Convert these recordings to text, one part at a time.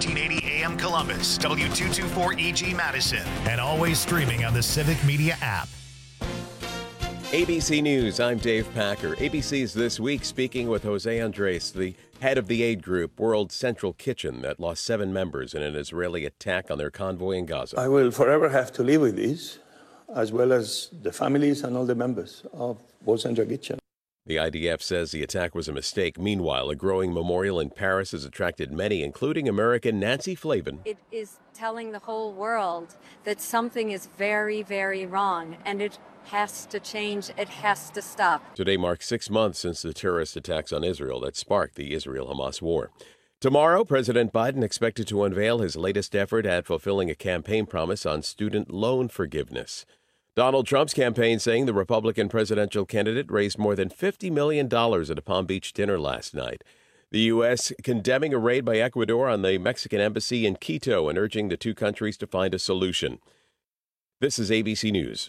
1480 AM Columbus, W224EG Madison, and always streaming on the Civic Media app. ABC News, I'm Dave Packer. ABC's This Week speaking with Jose Andres, the head of the aid group World Central Kitchen that lost 7 members in an Israeli attack on their convoy in Gaza. I will forever have to live with this, as well as the families and all the members of World Central Kitchen. The IDF says the attack was a mistake. Meanwhile, a growing memorial in Paris has attracted many, including American Nancy Flavin. It is telling the whole world that something is very, very wrong, and it has to change. It has to stop. Today marks 6 months since the terrorist attacks on Israel that sparked the Israel-Hamas war. Tomorrow, President Biden expected to unveil his latest effort at fulfilling a campaign promise on student loan forgiveness. Donald Trump's campaign saying the Republican presidential candidate raised more than $50 million at a Palm Beach dinner last night. The U.S. condemning a raid by Ecuador on the Mexican embassy in Quito and urging the two countries to find a solution. This is ABC News.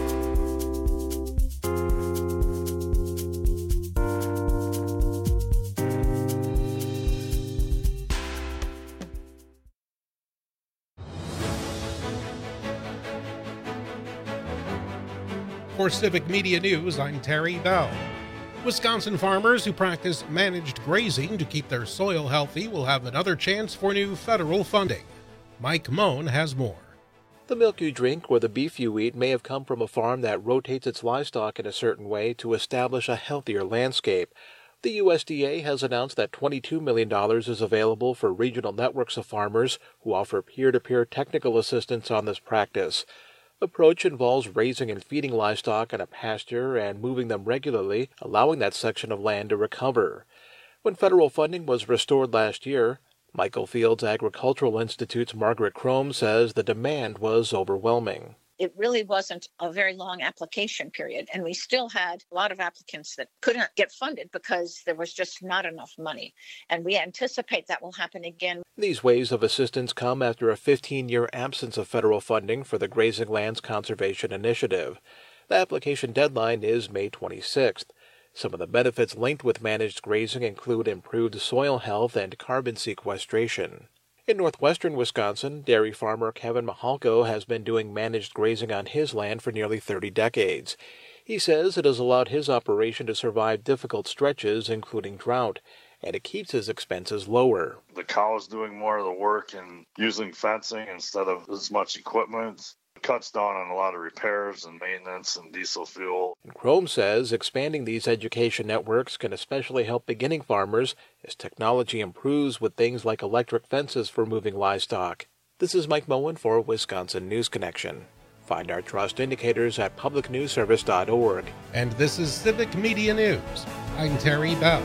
For Civic Media News, I'm Terry Bell. Wisconsin farmers who practice managed grazing to keep their soil healthy will have another chance for new federal funding. Mike Moan has more. The milk you drink or the beef you eat may have come from a farm that rotates its livestock in a certain way to establish a healthier landscape. The USDA has announced that $22 million is available for regional networks of farmers who offer peer-to-peer technical assistance on this practice. Approach involves raising and feeding livestock in a pasture and moving them regularly, allowing that section of land to recover. When federal funding was restored last year, Michael Fields Agricultural Institute's Margaret Crome says the demand was overwhelming. It really wasn't a very long application period, and we still had a lot of applicants that couldn't get funded because there was just not enough money. And we anticipate that will happen again. These waves of assistance come after a 15-year absence of federal funding for the Grazing Lands Conservation Initiative. The application deadline is May 26th. Some of the benefits linked with managed grazing include improved soil health and carbon sequestration. In northwestern Wisconsin, dairy farmer Kevin Mahalko has been doing managed grazing on his land for nearly 30 decades. He says it has allowed his operation to survive difficult stretches, including drought, and it keeps his expenses lower. The cow is doing more of the work and using fencing instead of as much equipment. It cuts down on a lot of repairs and maintenance and diesel fuel. Crome says expanding these education networks can especially help beginning farmers as technology improves with things like electric fences for moving livestock. This is Mike Moen for Wisconsin News Connection. Find our trust indicators at publicnewsservice.org. And this is Civic Media News. I'm Terry Bell.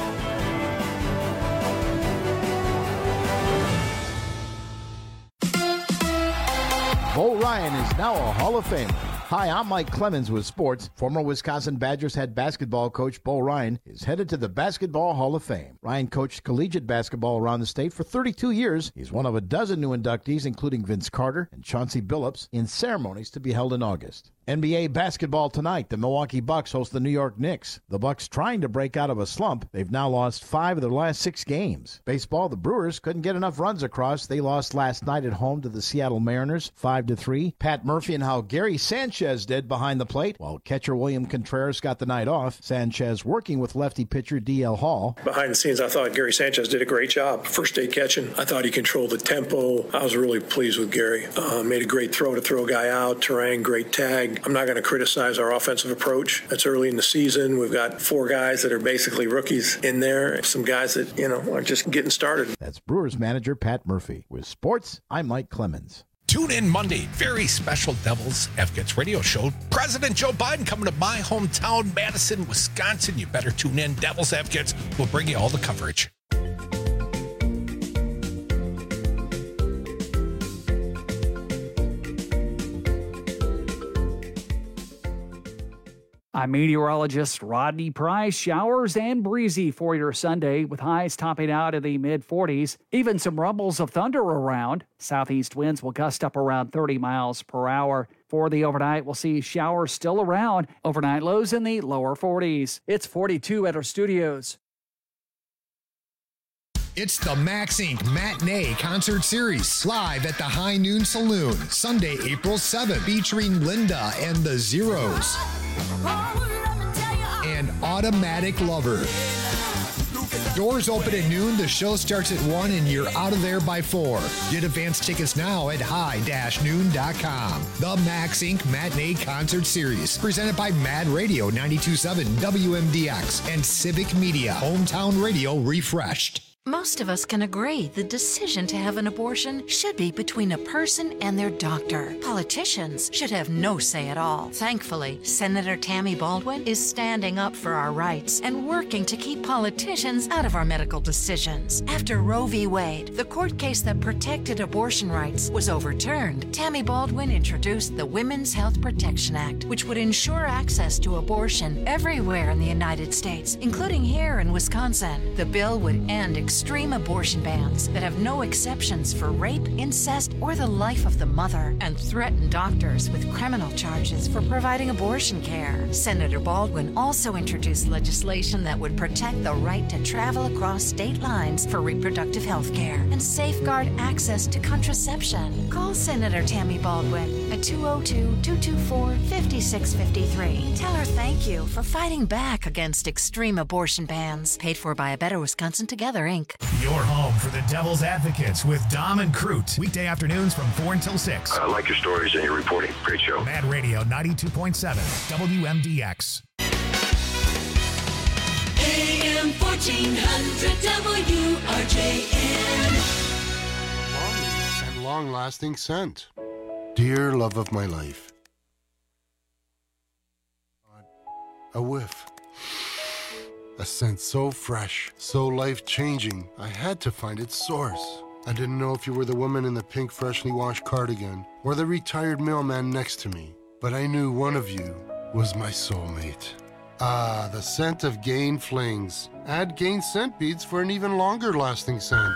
Bo Ryan is now a Hall of Famer. Hi, I'm Mike Clemens with sports. Former Wisconsin Badgers head basketball coach Bo Ryan is headed to the Basketball Hall of Fame. Ryan coached collegiate basketball around the state for 32 years. He's one of a dozen new inductees, including Vince Carter and Chauncey Billups, in ceremonies to be held in August. NBA basketball tonight. The Milwaukee Bucks host the New York Knicks. The Bucks trying to break out of a slump. They've now lost 5 of their last 6 games. Baseball, the Brewers couldn't get enough runs across. They lost last night at home to the Seattle Mariners, 5-3. Pat Murphy and how Gary Sanchez did behind the plate, while catcher William Contreras got the night off. Sanchez working with lefty pitcher D.L. Hall. Behind the scenes, I thought Gary Sanchez did a great job. First day catching, I thought he controlled the tempo. I was really pleased with Gary. Made a great throw to throw a guy out. Terang, great tag. I'm not going to criticize our offensive approach. It's early in the season. We've got 4 guys that are basically rookies in there. Some guys that, are just getting started. That's Brewers manager Pat Murphy. With sports, I'm Mike Clemens. Tune in Monday. Very special Devils Advocates radio show. President Joe Biden coming to my hometown, Madison, Wisconsin. You better tune in. Devils Advocates will bring you all the coverage. I'm meteorologist Rodney Price. Showers and breezy for your Sunday with highs topping out in the mid-40s. Even some rumbles of thunder around. Southeast winds will gust up around 30 miles per hour. For the overnight, we'll see showers still around. Overnight lows in the lower 40s. It's 42 at our studios. It's the Max Inc. Matinee Concert Series, live at the High Noon Saloon, Sunday, April 7th, featuring Linda and the Zeros and Automatic Lover. Doors open at noon, the show starts at 1, and you're out of there by 4. Get advance tickets now at high-noon.com. The Max Inc. Matinee Concert Series, presented by Mad Radio 92.7 WMDX and Civic Media, Hometown Radio refreshed. Most of us can agree the decision to have an abortion should be between a person and their doctor. Politicians should have no say at all. Thankfully, Senator Tammy Baldwin is standing up for our rights and working to keep politicians out of our medical decisions. After Roe v. Wade, the court case that protected abortion rights, was overturned, Tammy Baldwin introduced the Women's Health Protection Act, which would ensure access to abortion everywhere in the United States, including here in Wisconsin. The bill would end extreme abortion bans that have no exceptions for rape, incest, or the life of the mother, and threaten doctors with criminal charges for providing abortion care. Senator Baldwin also introduced legislation that would protect the right to travel across state lines for reproductive health care and safeguard access to contraception. Call Senator Tammy Baldwin at 202-224-5653. Tell her thank you for fighting back against extreme abortion bans. Paid for by A Better Wisconsin Together, Inc. Your home for the Devil's Advocates with Dom and Crute. Weekday afternoons from 4 until 6. I like your stories and your reporting. Great show. Mad Radio 92.7 WMDX. AM 1400 WRJN. And long-lasting scent. Dear love of my life. A whiff. A scent so fresh, so life-changing, I had to find its source. I didn't know if you were the woman in the pink freshly washed cardigan or the retired mailman next to me, but I knew one of you was my soulmate. Ah, the scent of Gain Flings. Add Gain scent beads for an even longer-lasting scent.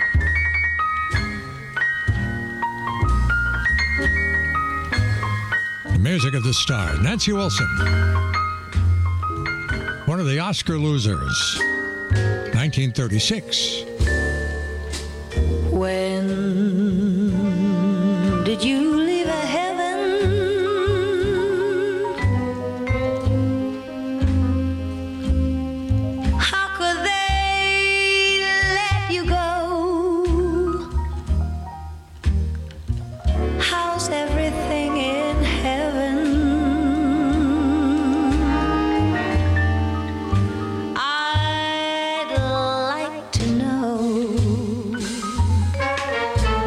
The music of the star, Nancy Wilson. One of the Oscar losers, 1936. When did you leave a heaven how could they let you go? How's everything in heaven? I'd like to know.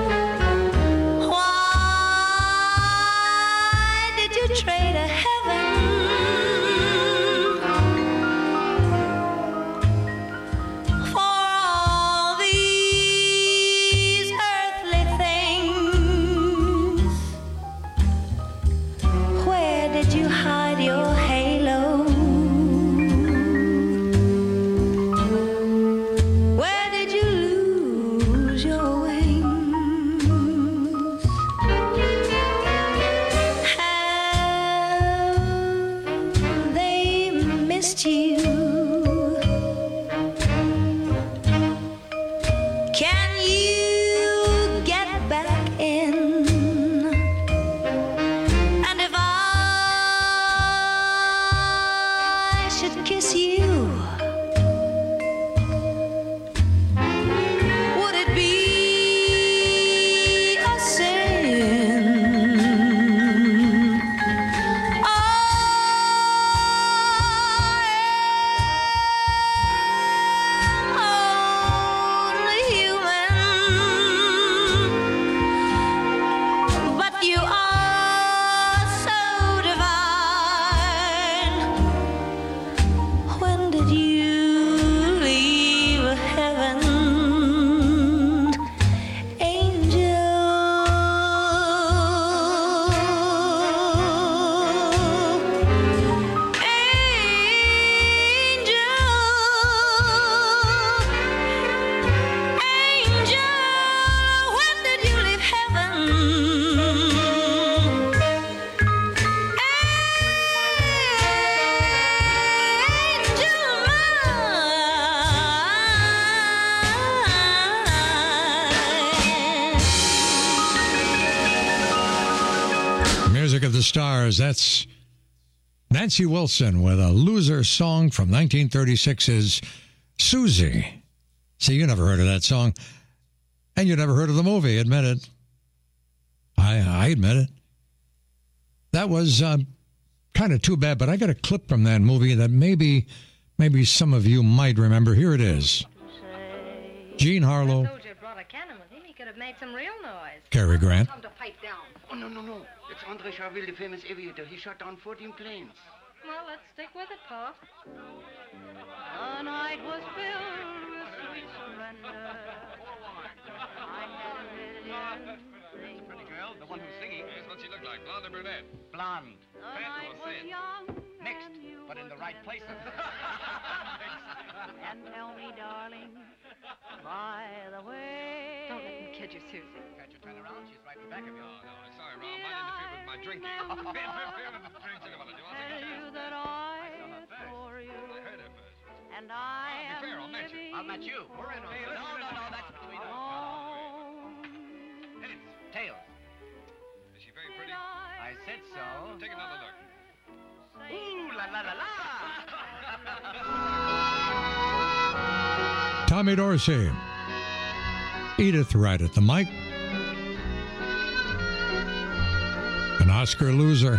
music of the stars, that's Nancy Wilson with a loser song from 1936's Susie. See, you never heard of that song, and you never heard of the movie, admit it. I admit it. That was kind of too bad, but I got a clip from that movie that maybe some of you might remember. Here it is. Jean Harlow. Soldier brought a cannon with him. He could have made some real noise. Cary Grant. Time to pipe down. Oh, no. It's André Charville, the famous aviator. He shot down 14 planes. Well, let's stick with it, Pa. The night was filled with sweet surrender. I had a million things. Pretty girl, the one who's singing, is what she looked like, blonde or brunette? Blonde. The night was young. Mixed, but in the right places. And tell me, darling, by the way. Don't let me kid you, Susie. Can't you turn around? She's right in back of you. Oh, no, sorry, Ron. Might interfere with my drinking. Interfere with the drinking. I'll Tell you that I adore you. I heard her first. And I am fair, I'll match you. I'll match you. We're in on it. No, that's between us. Heads, tails. Is she very pretty? I said so. Take another look. Ooh, la la la la. Tommy Dorsey. Edith Wright at the mic. An Oscar loser.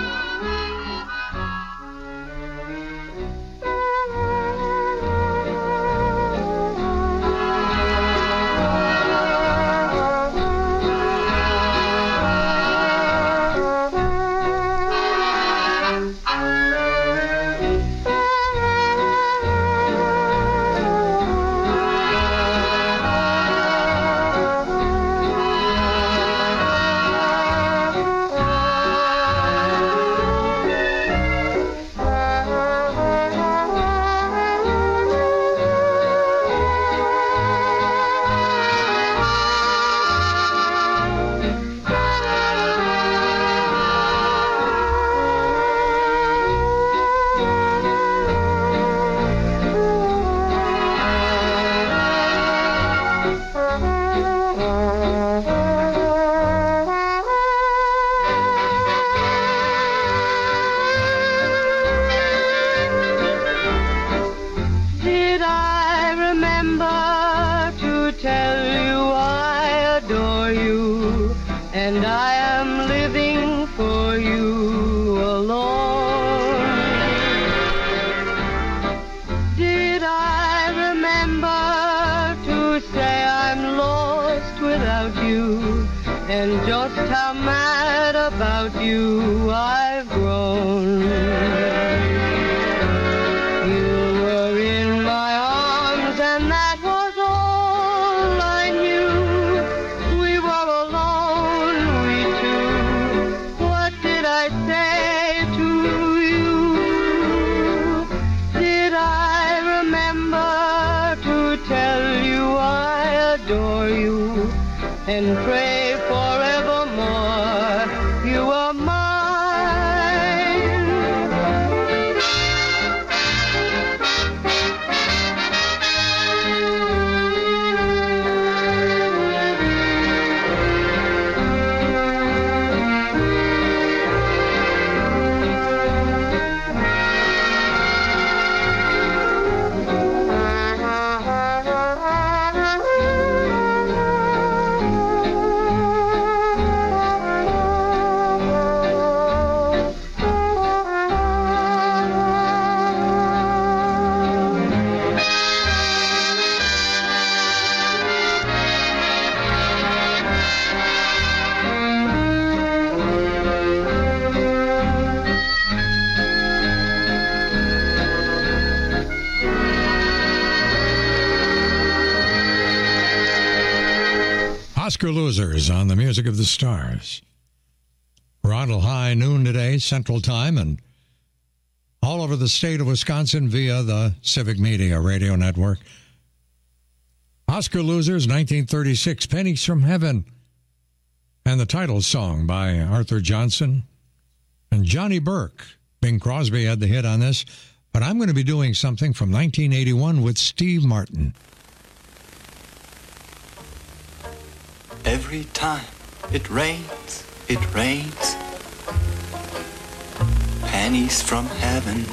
Oscar losers on the music of the stars. We're on till high noon today, Central Time, and all over the state of Wisconsin via the Civic Media Radio Network. Oscar losers, 1936, Pennies from Heaven, and the title song by Arthur Johnson and Johnny Burke. Bing Crosby had the hit on this, but I'm going to be doing something from 1981 with Steve Martin. Every time it rains, pennies from heaven.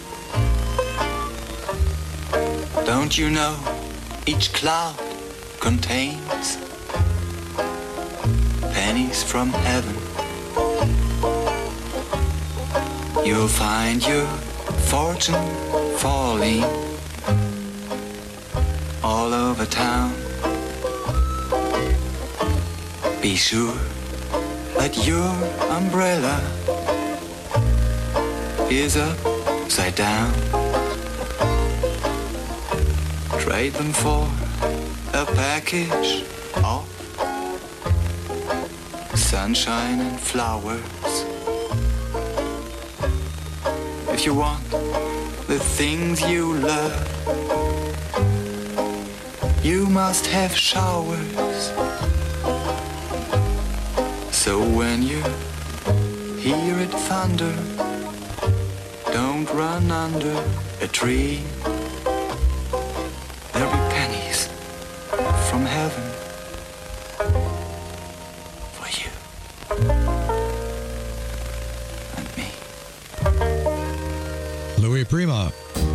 Don't you know each cloud contains pennies from heaven? You'll find your fortune falling all over town. Be sure that your umbrella is upside down. Trade them for a package of sunshine and flowers. If you want the things you love, you must have showers. So when you hear it thunder, don't run under a tree. There'll be pennies from heaven for you and me. Louis Prima.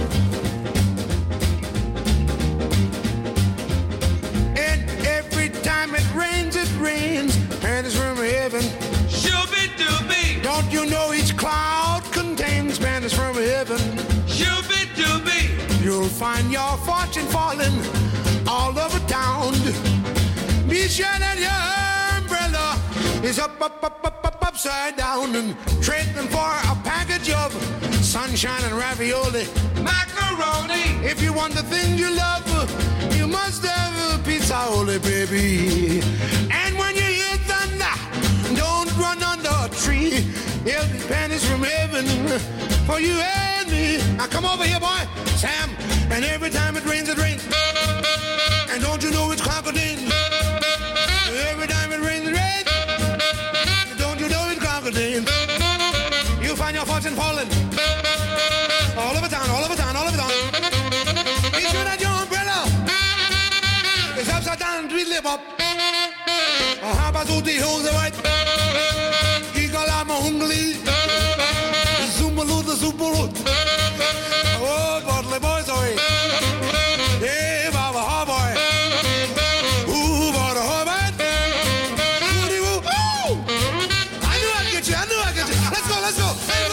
And every time it rains, pennies from heaven. Shooby-dooby. Don't you know each cloud contains pennies from heaven? Shooby-dooby. You'll find your fortune falling all over town. Be sure that your umbrella is upside down, and trade them for a package of sunshine and ravioli. Macaroni. If you want the thing you love, you must have a pizza, holy baby. And when you hear thunder, don't run under a tree. There'll be pennies from heaven for you and me. Now come over here, boy, Sam. And every time it rains, it rains. And don't you know it's crocodile? Every time it rains, it rains. Don't you know it's crocodile? You'll find your fortune falling all over town, all over town, all over town. Be sure that your umbrella is upside down, tweedly bop. Habazooty hose white. Gigalama hungly. Zumbaloo the Zumbaloo. Oh, Bodley boys, oi. Hey, Baba, ha boy. Ooh, Baba, ha boy. Woody woo. Oh! I knew I'd get you, I knew I'd get you. Let's go, let's go, let's go.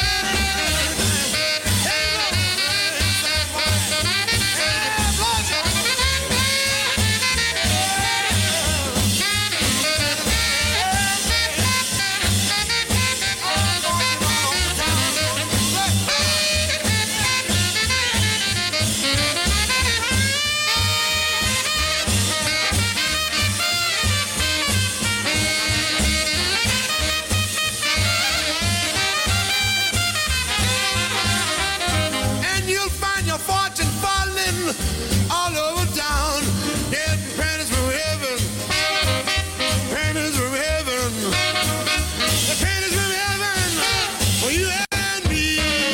All over town, there's pennies from heaven, pennies from heaven, the pennies from heaven for you and me.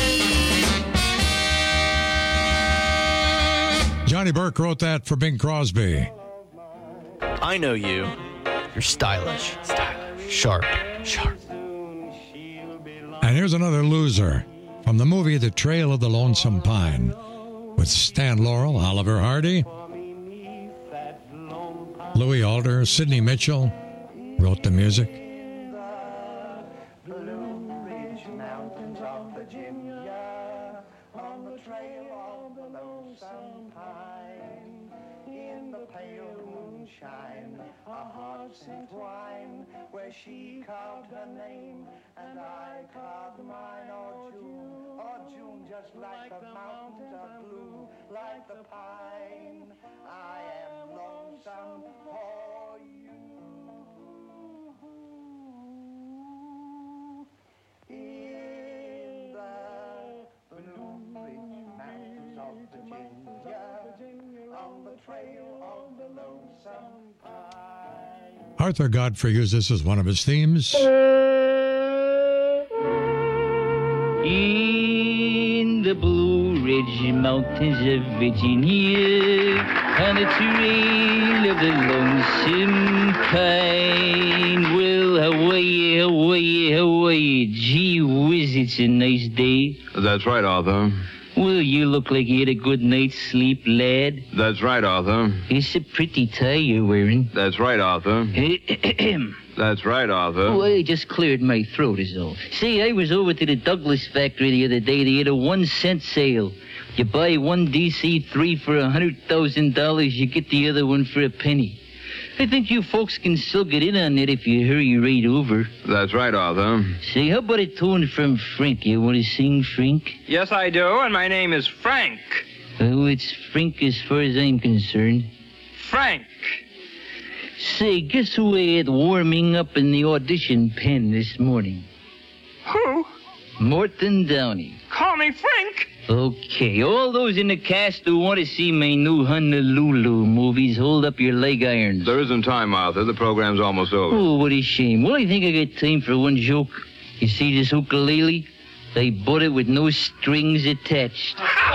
Johnny Burke wrote that for Bing Crosby. I know you. You're stylish. Sharp. And here's another loser from the movie The Trail of the Lonesome Pine, with Stan Laurel, Oliver Hardy, Louis Alder, Sidney Mitchell wrote the music. Where she carved her name and I carved mine. Oh June, just like the mountains are blue, like the pine. I am lonesome for you. In the blue rich mountains of Virginia, on the trail of the lonesome pine. Arthur Godfrey used this as one of his themes. In the Blue Ridge Mountains of Virginia, on the trail of the lonesome pine. Well, Hawaii, gee whiz, it it's a nice day? That's right, Arthur. Well, you look like you had a good night's sleep, lad. That's right, Arthur. It's a pretty tie you're wearing. That's right, Arthur. That's right, Arthur. Oh, I just cleared my throat is all. See, I was over to the Douglas factory the other day. They had a 1-cent sale. You buy one DC-3 for $100,000, you get the other one for a penny. I think you folks can still get in on it if you hurry right over. That's right, Arthur. Say, how about a tune from Frank? You want to sing, Frank? Yes, I do, and my name is Frank. Oh, it's Frank as far as I'm concerned. Frank. Say, guess who I had warming up in the audition pen this morning? Who? Morton Downey. Call me Frank. Okay, all those in the cast who want to see my new Honolulu movies, hold up your leg irons. There isn't time, Arthur. The program's almost over. Oh, what a shame. Well, I think I got time for one joke. You see this ukulele? I bought it with no strings attached.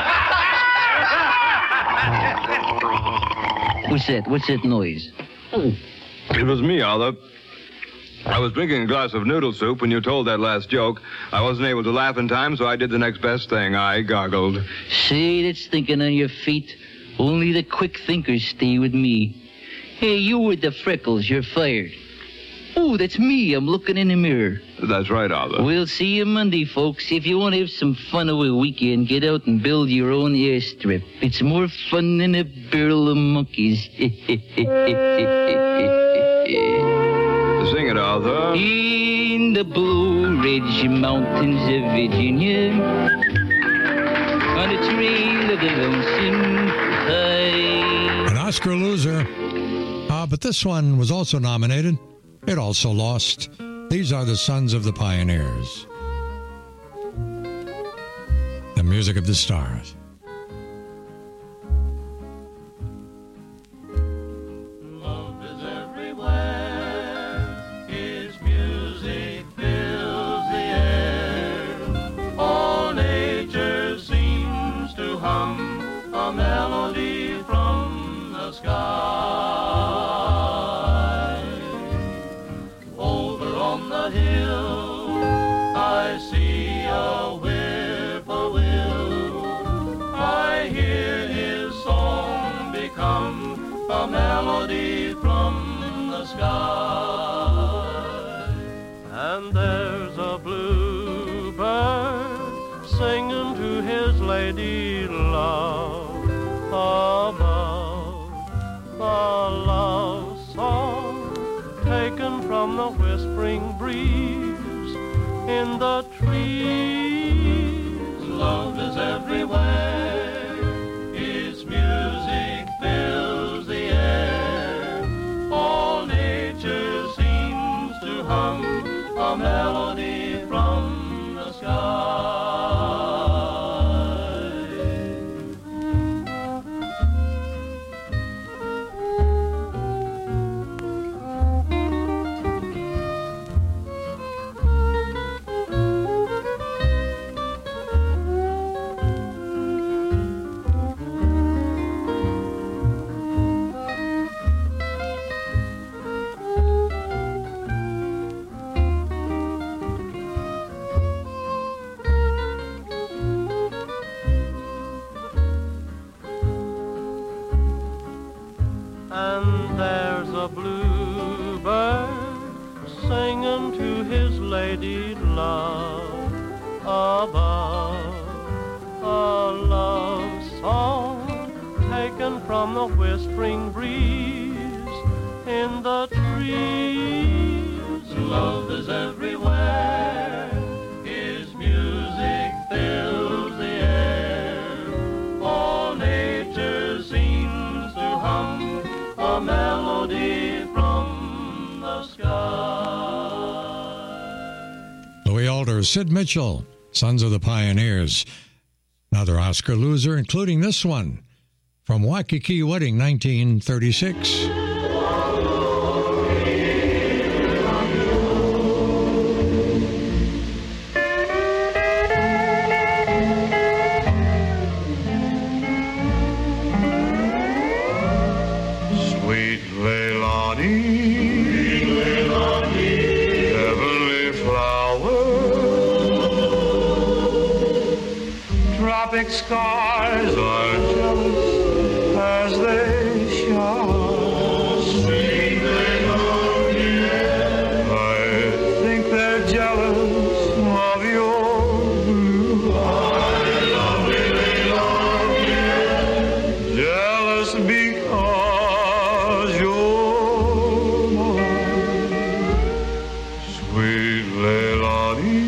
What's that? What's that noise? It was me, Arthur. I was drinking a glass of noodle soup when you told that last joke. I wasn't able to laugh in time, so I did the next best thing. I goggled. See, that's thinking on your feet. Only the quick thinkers stay with me. Hey, you with the freckles, you're fired. Oh, that's me. I'm looking in the mirror. That's right, Arthur. We'll see you Monday, folks. If you want to have some fun over a weekend, get out and build your own airstrip. It's more fun than a barrel of monkeys. Sing it, Arthur. In the Blue Ridge Mountains of Virginia, on the trail of the lonesome pine. An Oscar loser. But this one was also nominated. It also lost. These are the Sons of the Pioneers. The music of the stars. And there's a bluebird singing to his lady love above, a love song taken from the whispering breeze in the trees. Love is everywhere, its music fills the air, all nature seems to hum a melody from the sky. And there's a bluebird singing to his lady love above, a love song taken from the whispering breeze in the trees. Love is everywhere, his music fills the air, all nature seems to hum a melody from the sky. Louis Alders, Sid Mitchell, Sons of the Pioneers. Another Oscar loser, including this one from Waikiki Wedding, 1936. like scars are jealous as they shine. Sweet Leilani, I think they're jealous of your blue eyes. Lovely Leilani, jealous because you're mine. Sweet Leilani.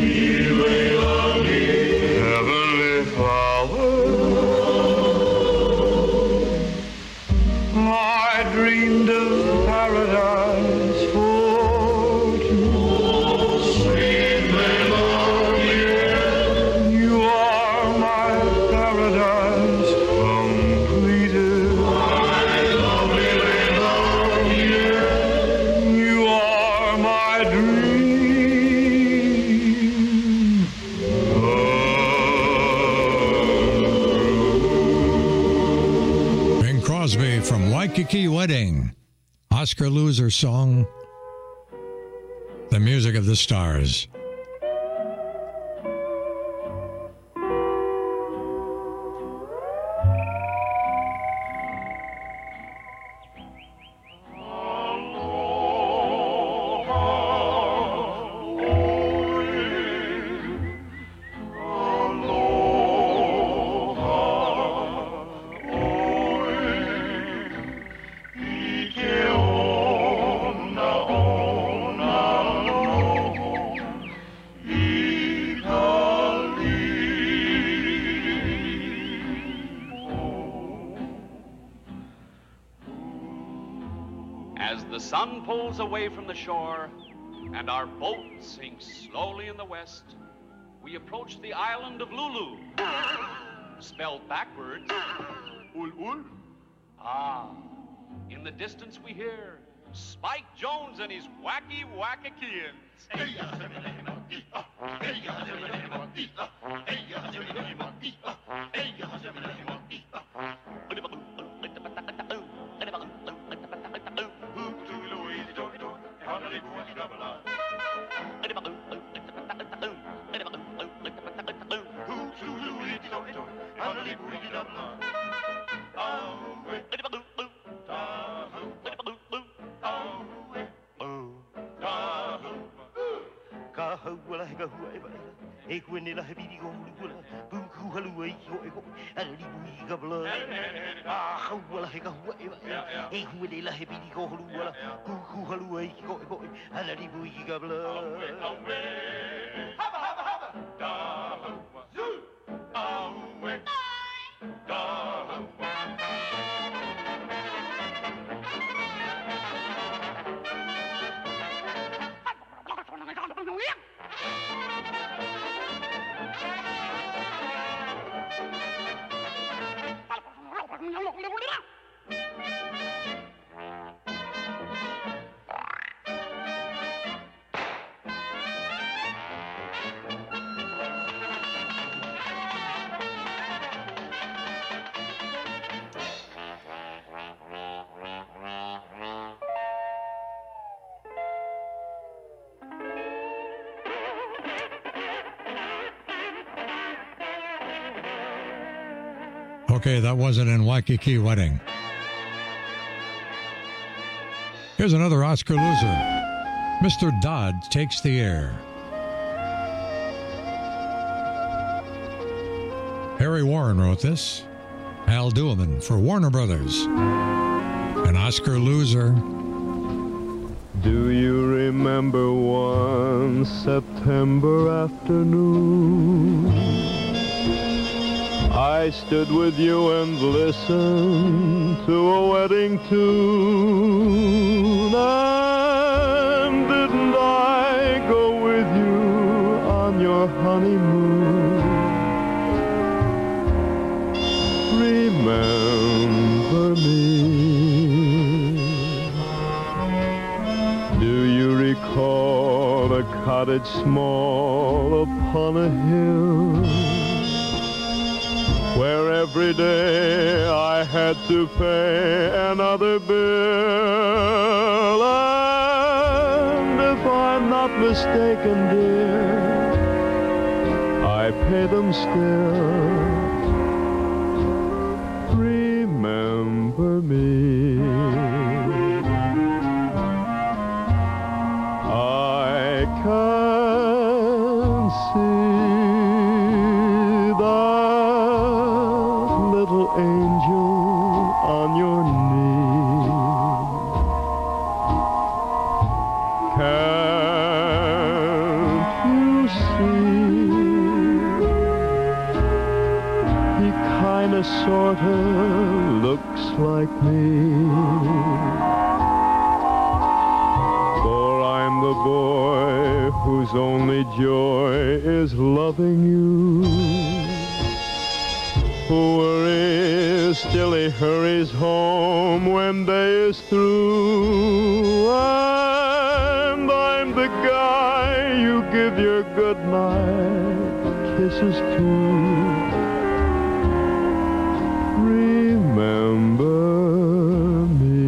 I dreamed of paradise for two. Sweet Leilani, you are my paradise completed. My lovely Leilani, you are my dream. Bing Crosby from Waikiki Wedding. Oscar Loser song, The Music of the Stars. As the sun pulls away from the shore and our boat sinks slowly in the west, we approach the island of Lulu, spelled backwards, Ul-Ul. Ah, in the distance we hear Spike Jones and his wacky Wackakians. Okay, that wasn't in Waikiki Wedding. Here's another Oscar loser. Mr. Dodd Takes the Air. Harry Warren wrote this. Al Dueman for Warner Brothers. An Oscar loser. Do you remember one September afternoon? I stood with you and listened to a wedding tune. And didn't I go with you on your honeymoon? Remember me. Do you recall a cottage small upon a hill, where every day I had to pay another bill? And if I'm not mistaken, dear, I I pay them still. Remember me. I can see that little angel on your knee. Can't you see? He kinda sorta looks like me. For I'm the boy whose only joy is loving you. Who worries till he hurries home when day is through. And I'm the guy you give your goodnight kisses to. Remember me.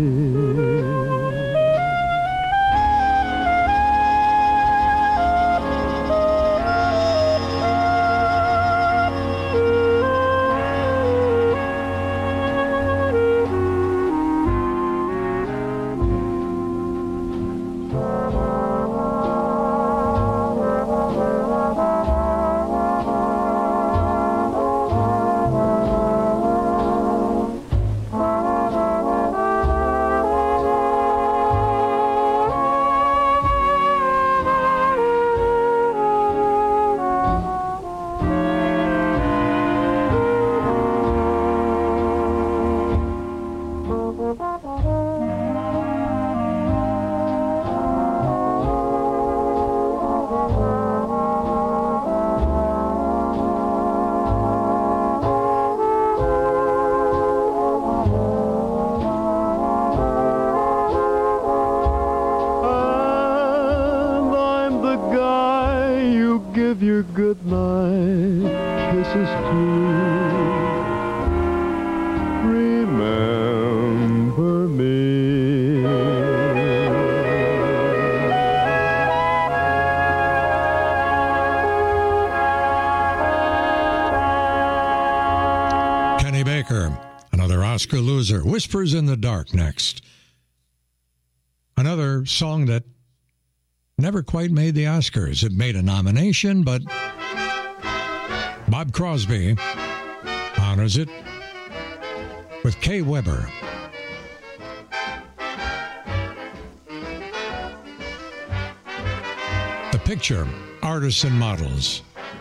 Your goodnight kisses too. Remember me. Kenny Baker, another Oscar loser. Whispers in the Dark next. Another song that never quite made the Oscars. It made a nomination, but Bob Crosby honors it with Kay Weber. The Picture, Artists and Models.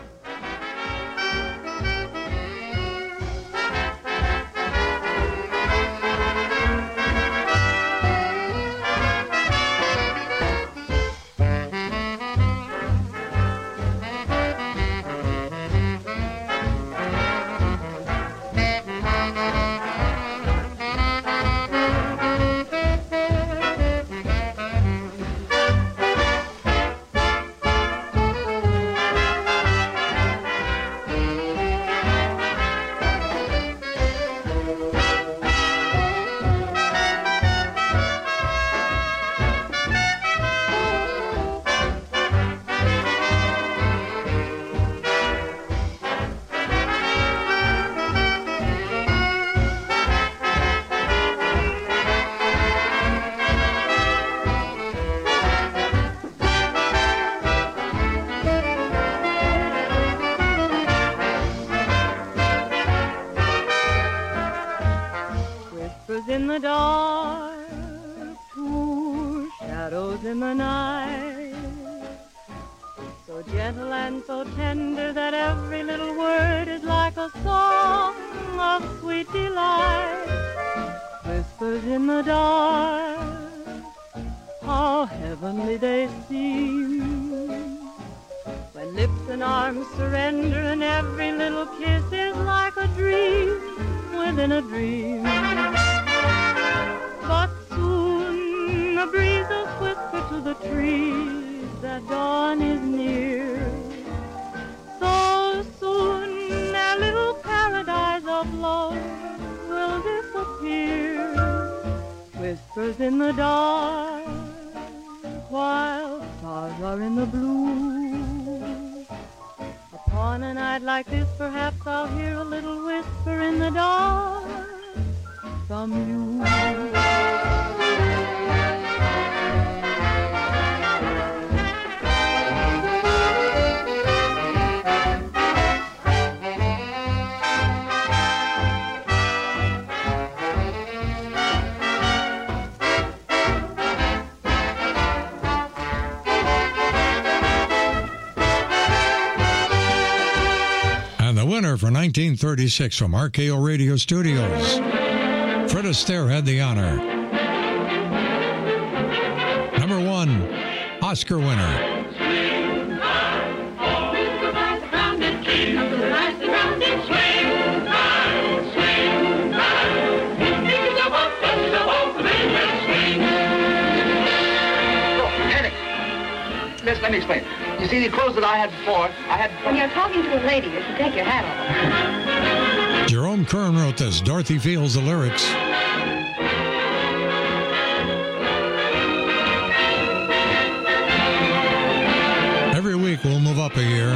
In the dark, poor shadows in the night, so gentle and so tender that every little word is like a song of sweet delight. Whispers in the dark, how heavenly they seem, when lips and arms surrender and every little kiss is like a dream within a dream. But soon the breezes whisper to the trees that dawn is near. So soon their little paradise of love will disappear. Whispers in the dark while stars are in the blue. Upon night like this, perhaps I'll hear a little whisper in the dark from you. The winner for 1936 from RKO Radio Studios, Fred Astaire had the honor. Number 1, Oscar winner. Miss, let me explain. You see, the clothes that I had before, When you're talking to a lady, you should take your hat off. Jerome Kern wrote this. Dorothy Fields, the lyrics. Every week we'll move up a year.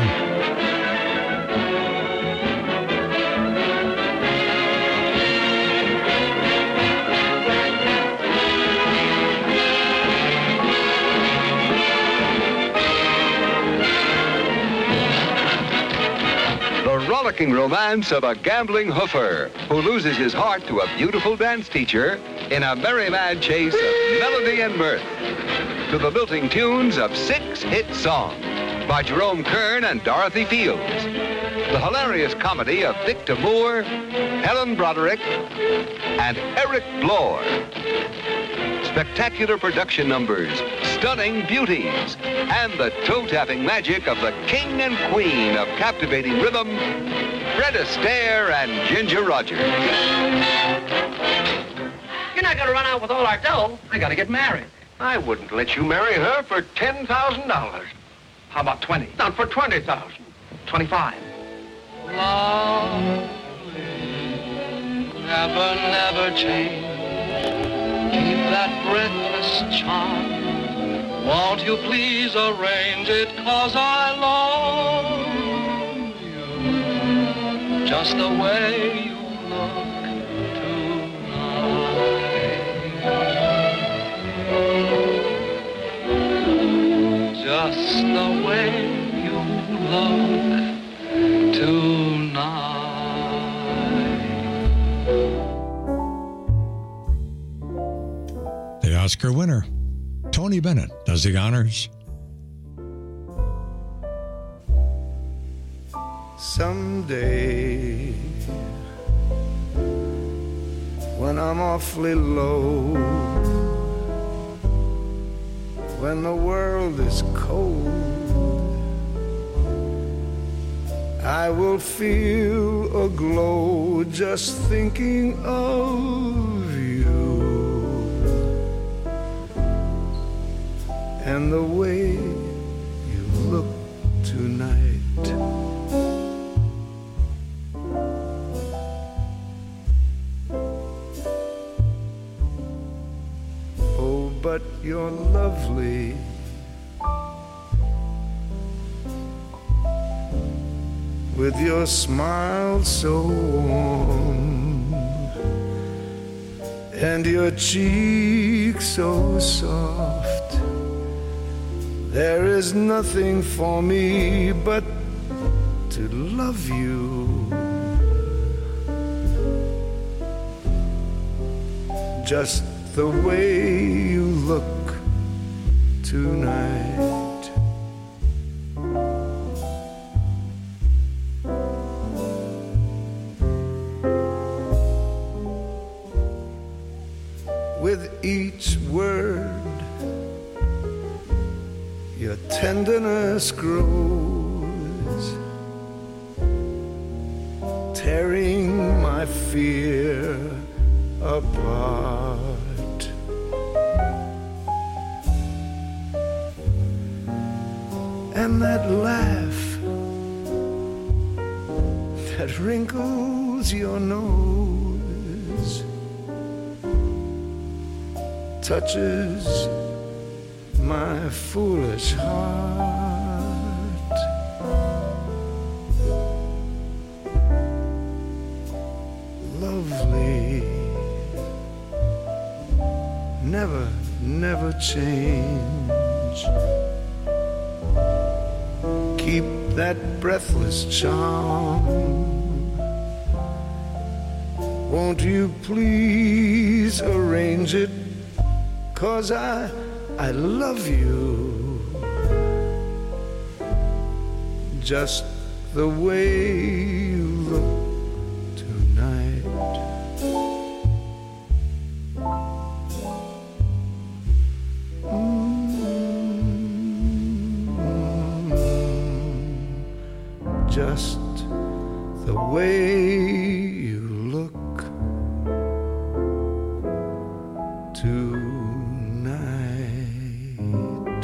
Rollicking romance of a gambling hoofer who loses his heart to a beautiful dance teacher in a merry mad chase of melody and mirth. To the lilting tunes of 6 hit songs by Jerome Kern and Dorothy Fields. The hilarious comedy of Victor Moore, Helen Broderick, and Eric Blore. Spectacular production numbers, stunning beauties, and the toe-tapping magic of the king and queen of captivating rhythm, Fred Astaire and Ginger Rogers. You're not going to run out with all our dough. I got to get married. I wouldn't let you marry her for $10,000. How about 20? Not for $20,000. 25. Love never, never change. Keep that breathless charm. Won't you please arrange it, 'cause I love you just the way you look tonight. Just the way you look tonight. The Oscar winner, Tony Bennett, does the honors. Someday, when I'm awfully low, when the world is cold, I will feel a glow just thinking of you and the way you look tonight. Oh, but you're lovely. With your smile so warm and your cheek so soft, there is nothing for me but to love you. Just the way you look tonight. With each word, your tenderness grows, tearing my fear apart. And that laugh that wrinkles your nose touches my foolish heart. never, never change. Keep that breathless charm. Won't you please arrange it? 'Cause I love you just the way you look tonight. Just the way you look tonight.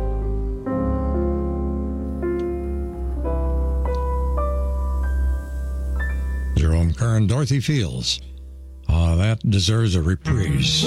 Jerome Kern, Dorothy Fields. That deserves a reprise.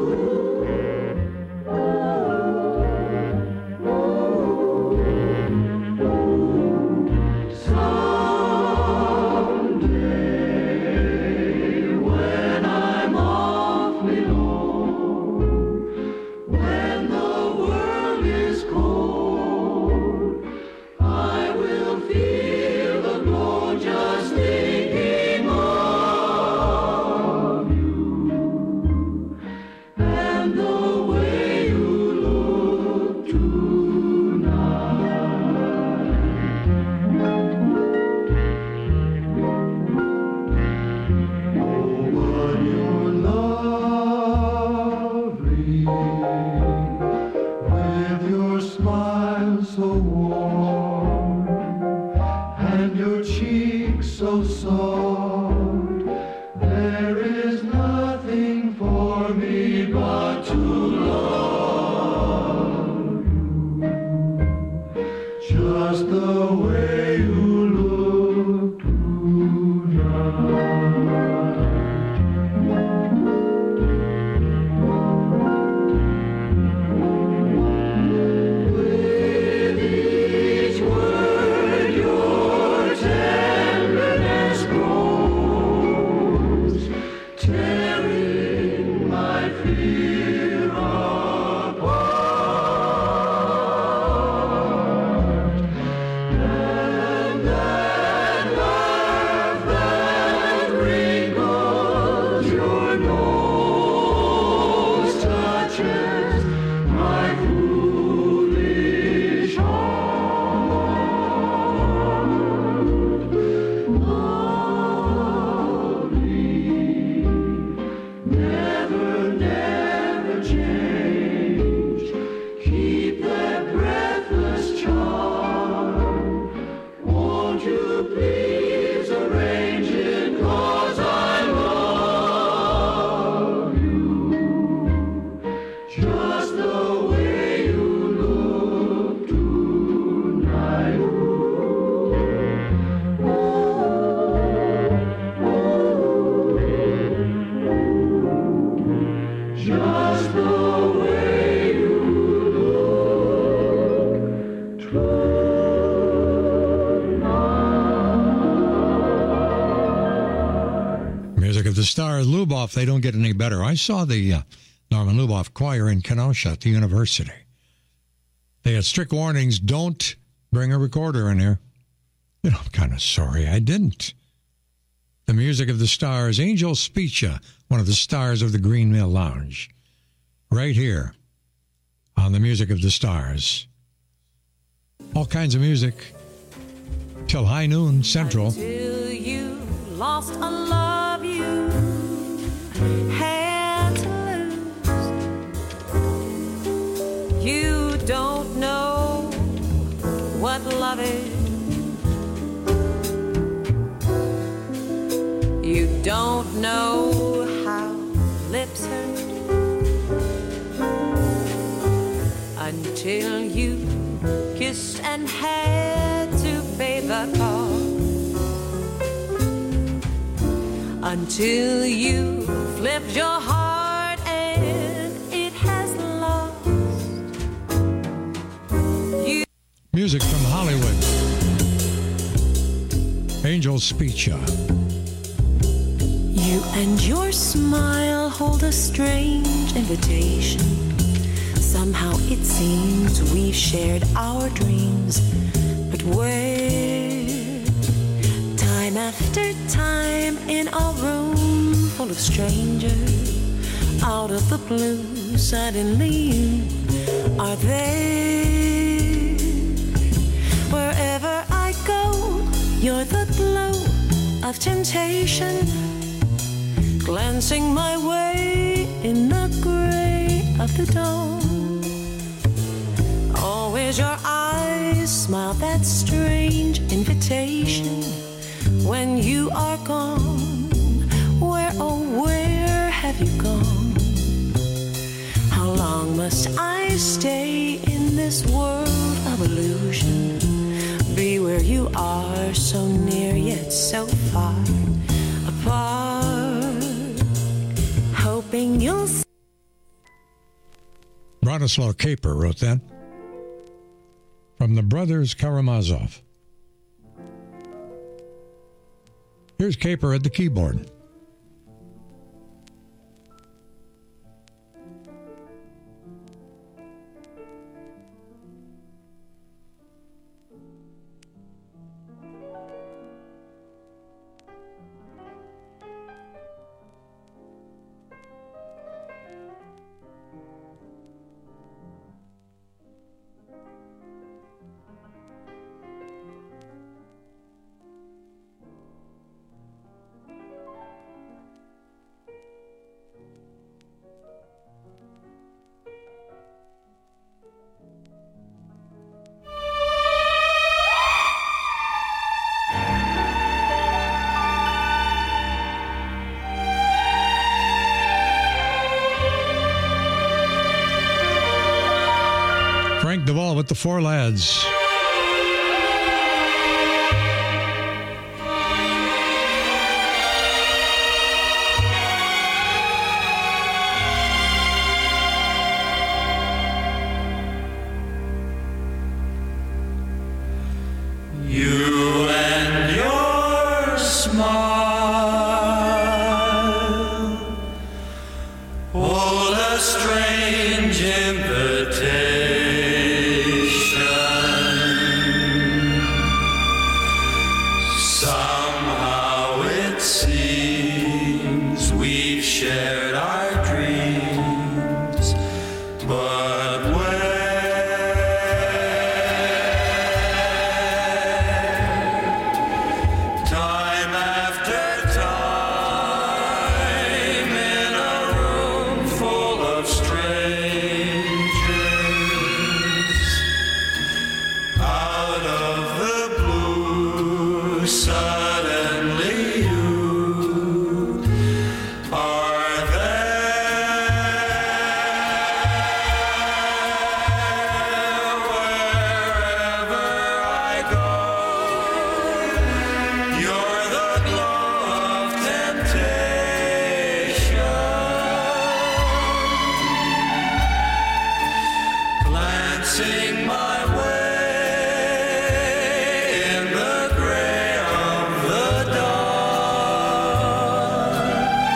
The Stars, Luboff, they don't get any better. I saw the Norman Luboff Choir in Kenosha at the university. They had strict warnings, don't bring a recorder in here. You know, I'm kind of sorry I didn't. The Music of the Stars, Angel Spica, one of the stars of the Green Mill Lounge, right here on the Music of the Stars. All kinds of music till high noon Central. Until you lost a love you had to lose. You don't know what love is. You don't know how lips hurt until you kissed and had to pay the cost. Until you flipped your heart and it has lost you. Music from Hollywood. Angel Spica. You and your smile hold a strange invitation. Somehow it seems we've shared our dreams, but where? Time after time in a room full of strangers, out of the blue, suddenly you are there. Wherever I go, you're the glow of temptation, glancing my way in the gray of the dawn. Always your eyes smile that strange invitation. When you are gone, where, oh where have you gone? How long must I stay in this world of illusion? Be where you are, so near yet so far apart, hoping you'll see. Bronislaw Kaper wrote that. From the Brothers Karamazov. Here's Kaper at the keyboard. Frank Duvall with the Four Lads. You and your smile hold a strange invitation. Somehow it seems we've shared our dreams, but time after time in a room full of strangers, out of the blue, suddenly you are there. Wherever I go, you're the glow of temptation, glancing my way in the gray of the dawn,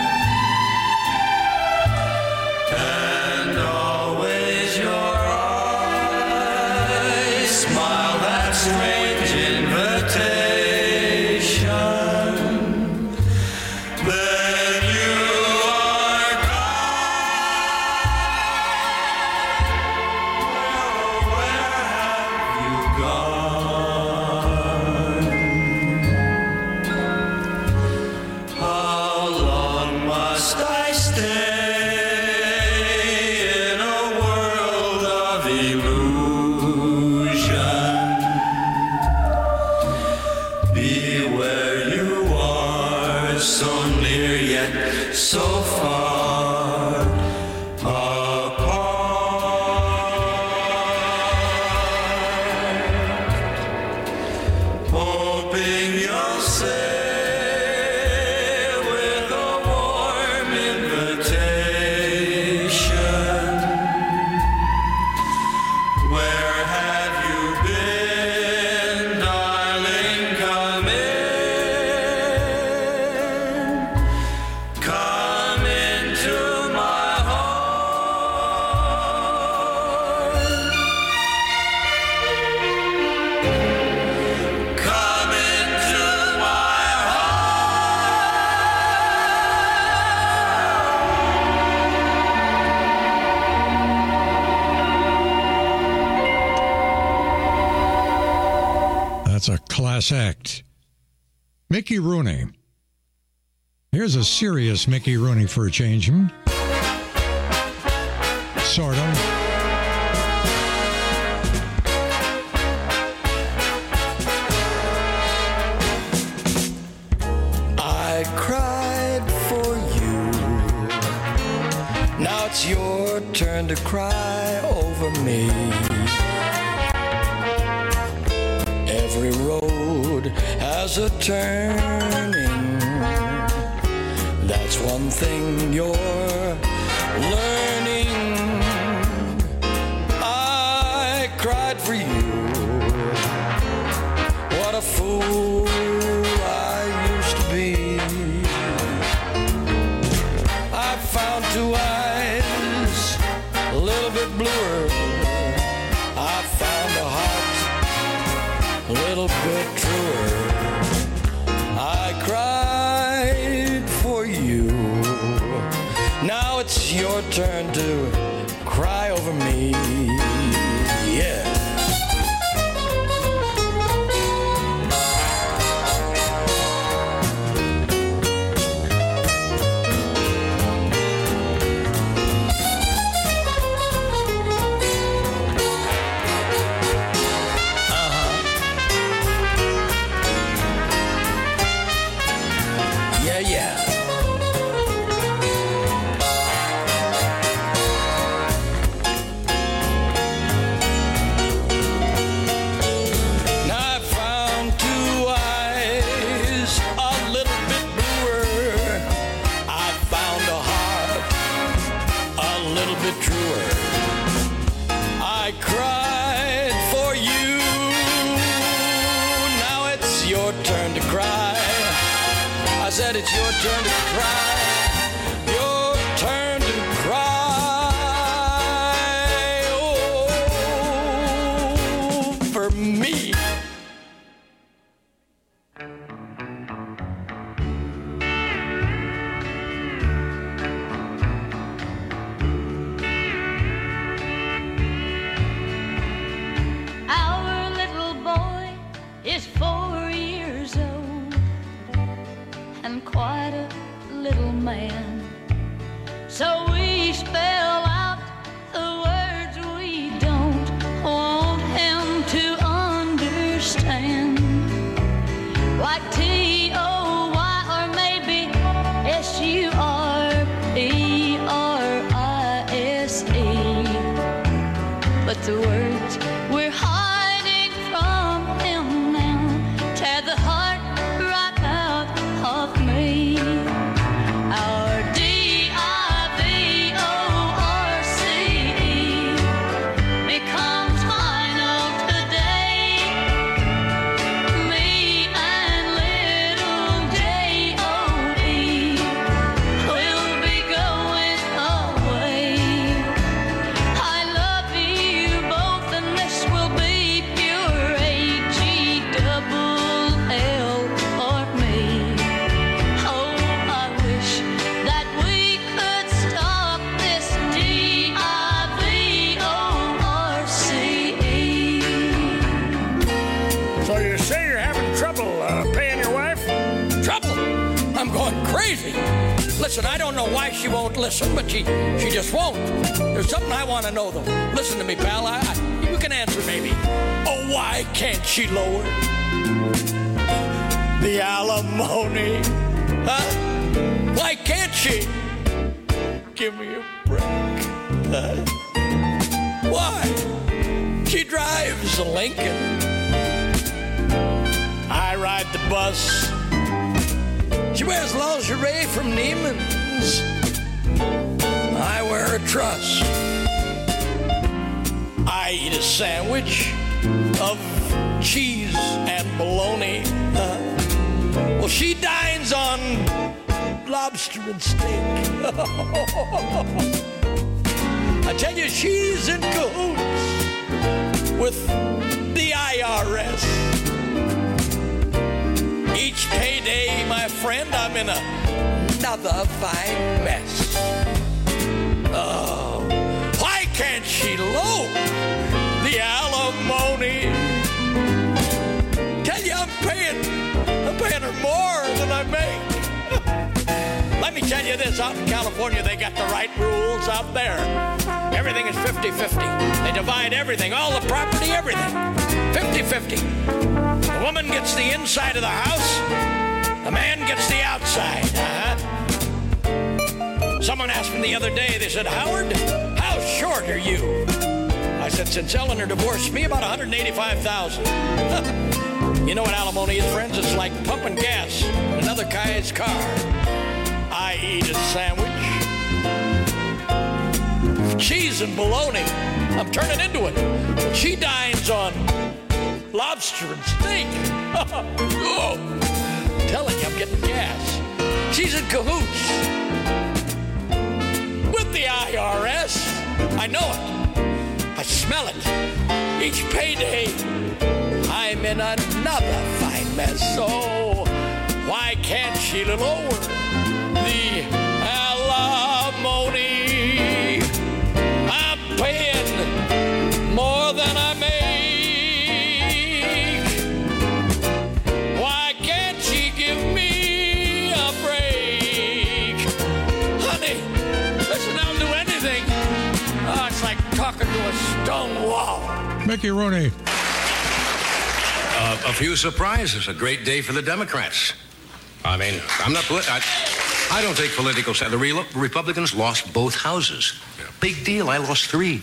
and always your eyes smile that strange invitation. Then you are gone. Where have you gone? How long must I stay in a world of illusion? Be where you are, so near yet so far apart, hoping you'll say with a warm invitation, where have you been, darling? Come in. That's a class act. Mickey Rooney. Here's a serious Mickey Rooney for a change. Sort of. I cried for you. Now it's your turn to cry over me. Every road has a turning. That's one thing you're learning. I cried for you. What a fool I used to be. I found two eyes a little bit bluer. I found a heart a little bit truer. I cried for you. Now it's your turn to cry over me. Yeah. It's your turn to cry. Your turn to cry. Oh, for me. Our little boy is 4 years old and quite a little man. So we spell out the words we don't want him to understand, like T-O-Y or maybe S-U-R-P-R-I-S-E. But the words we're hiding from him now tear the heart right out of me. Our D-I-V-O-R-C-E becomes final today. Me and little J-O-E will be going away. I love you both and this will be pure H-E-double-L for me. Oh, I wish that we could stop this D-I-V-O-R-C-E. So you say you're having trouble paying your wife? Trouble? I'm going crazy. Listen, I don't know why she won't listen, but she just won't. There's something I want to know, though. Listen to me, pal. You can answer maybe. Oh, why can't she lower the alimony? Huh? Why can't she? Give me a break. Huh? Why? She drives a Lincoln. I ride the bus. She wears lingerie from Neiman's. I wear a truss. I eat a sandwich of cheese and bologna. Well, she dines on lobster and steak. I tell you, she's in cahoots with the IRS. Each payday, my friend, I'm in another fine mess. Oh, why can't she lower the alimony? Tell tell you this, out in California, they got the right rules out there. Everything is 50-50. They divide everything, all the property, everything. 50-50. The woman gets the inside of the house. The man gets the outside. Someone asked me the other day, they said, Howard, how short are you? I said, since Eleanor divorced me, about $185,000. You know what alimony is, friends? It's like pumping gas in another guy's car. I eat a sandwich. Cheese and bologna. I'm turning into it. She dines on lobster and steak. Oh, telling you, I'm getting gas. She's in cahoots with the IRS. I know it. I smell it. Each payday, I'm in another fine mess. So why can't she lower the alimony? I'm paying more than I make. Why can't she give me a break? Honey, listen, I'll do anything. Oh, it's like talking to a stone wall. Mickey Rooney. A few surprises. A great day for the Democrats. I mean, I'm not. I don't take political side. The Republicans lost both houses. Big deal. I lost 3.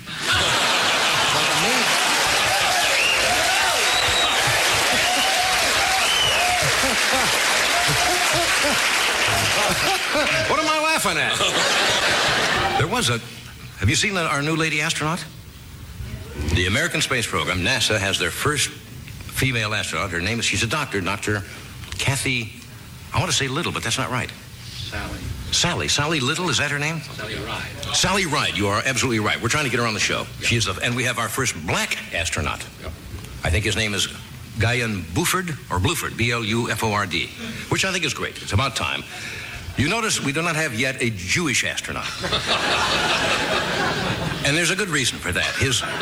What am I laughing at? There was a. Have you seen our new lady astronaut? The American Space Program, NASA, has their first female astronaut. Her name is, she's a doctor, Dr. Kathy, I want to say Little, but that's not right. Sally Little, is that her name? Sally Ride. Sally Ride, you are absolutely right. We're trying to get her on the show. Yep. She is and we have our first black astronaut. Yep. I think his name is Guyan Bluford, B-L-U-F-O-R-D, which I think is great. It's about time. You notice we do not have yet a Jewish astronaut. And there's a good reason for that.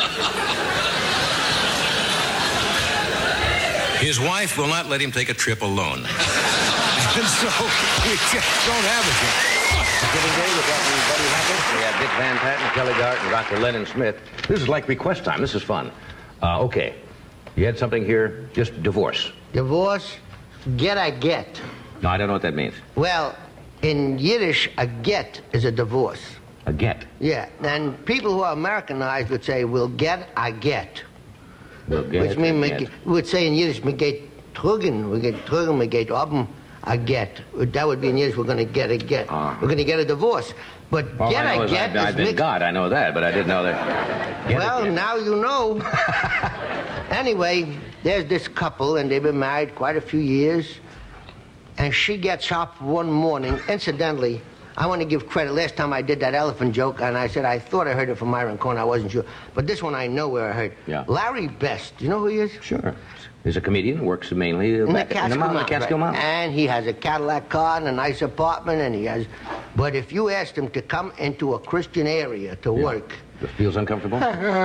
His wife will not let him take a trip alone. And so we just don't have it yet. Giving day, we've got Buddy Hackett, we have Dick Van Patten, Kelly Dart, and Dr. Lennon Smith. This is like request time. This is fun. Okay. You had something here, just divorce. Divorce? Get, I get. No, I don't know what that means. Well, in Yiddish, a get is a divorce. A get? Yeah, and people who are Americanized would say, we'll get, I get. We'll get, which means we would say in Yiddish, we get trugen, we get oben, a get. That would be in Yiddish, we're going to get a get. We're going to get a divorce. But all get, I get I've been God, I know that, but I didn't know that. Well, now you know. Anyway, there's this couple, and they've been married quite a few years, and she gets up one morning. Incidentally, I want to give credit. Last time I did that elephant joke, and I said I thought I heard it from Myron Cohen. I wasn't sure. But this one I know where I heard. Yeah. Larry Best. Do you know who he is? Sure. He's a comedian, works mainly in the Catskill Mountains. Right. And he has a Cadillac car and a nice apartment, and he has... But if you asked him to come into a Christian area to work... It feels uncomfortable?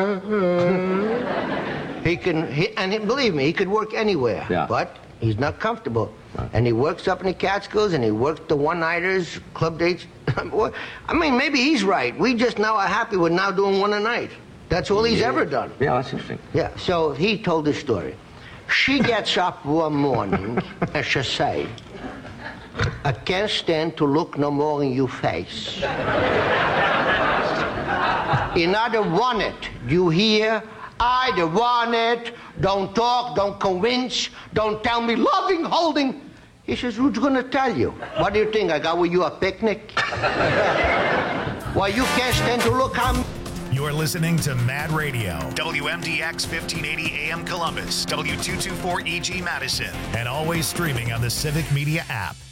Believe me, he could work anywhere. Yeah. But he's not comfortable. Right. And he works up in the Catskills, and he works the one-nighters, club dates. I mean, maybe he's right. We just now are happy with now doing one a night. That's all he's ever done. Yeah, that's interesting. Yeah, so he told this story. She gets up one morning, and she say, I can't stand to look no more in your face. In other want it, you hear? I don't want it. Don't talk, don't convince, don't tell me loving, holding. He says, who's gonna tell you? What do you think, I got with you a picnic? Why, you can't stand to look how... You're listening to Mad Radio, WMDX 1580 AM Columbus, W224 EG Madison, and always streaming on the Civic Media app.